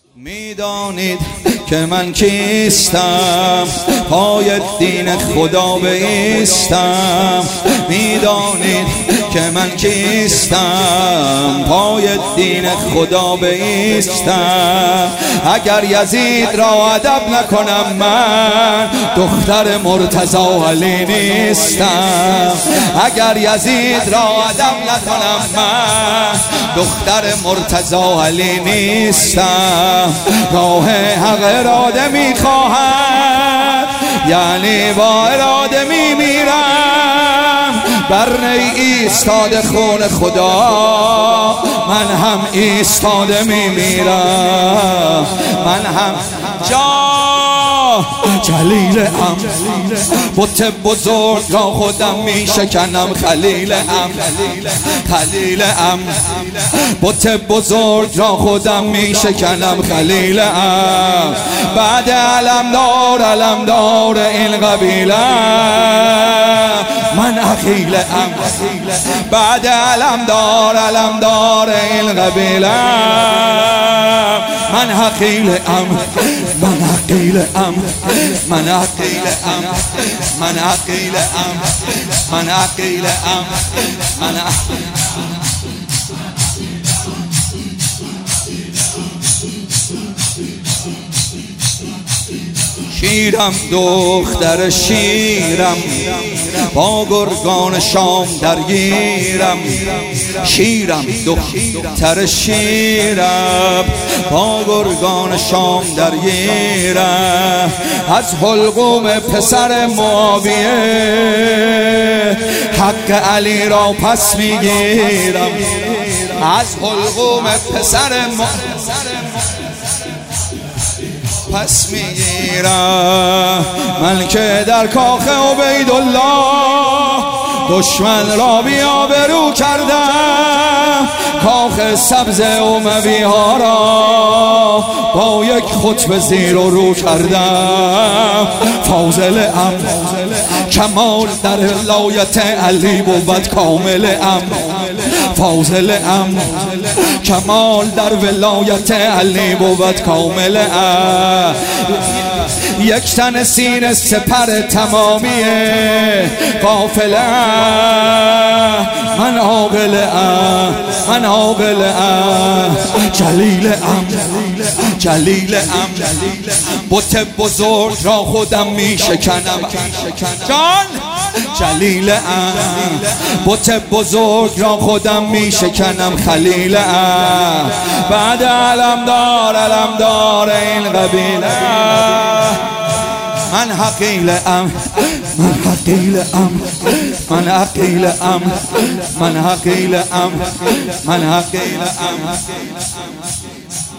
میدانید که من کیستم، پای دین خدا بایستم. میدانید که من کیستم، پای دین خدا بایستم. اگر یزید را ادب نکنم من دختر مرتضی علی نیستم. اگر یزید را ادب نکنم من دختر مرتضی علی نیستم. راه حق اراده میخواهد، یعنی با اراده میمیرم. بر نی ایستاده خون خدا، من هم ایستاده میمیرم. من هم جلیل ام، بت بزرگ را خودم میشکنم. خلیل ام، خلیل ام، بت بزرگ را خودم میشکنم. خلیل ام، بعد علمدار این قبیله من عقیل ام. بعد علمدار این قبیله من عقیل ام. من عقیل ام، من عقیل ام، من عقیل ام، من عقیل ام، من شیرم، دختر شیرم، با گرگان شام درگیرم. شیرم، دختر شیرم، با گرگان شام درگیرم. از حلقوم پسر معاویه حق علی را پس میگیرم. از حلقوم پسر پس میگیرم. من که در کاخ عبیدالله دشمن را بی آبرو کردم. کاخ سبز اموی ها را با یک خطبه زیر و رو کردم. فاضل ام، کمال در ولایت علی بود کامل ام. فاضل ام، کمال در ولایت علی بود کامل ام. یک تن سینه سپر تمامیه قافله. من عاقل ام، من عاقل ام. جلیل ام، جلیل ام، بت بزرگ را خودم میشکنم. جان جلیل ام، بت بزرگ را خودم میشکنم. خلیل ام، بعد علمدار این قبیله من حقیل ام. من حقیل ام، من حقیل ام، من حقیل ام، من حقیل ام.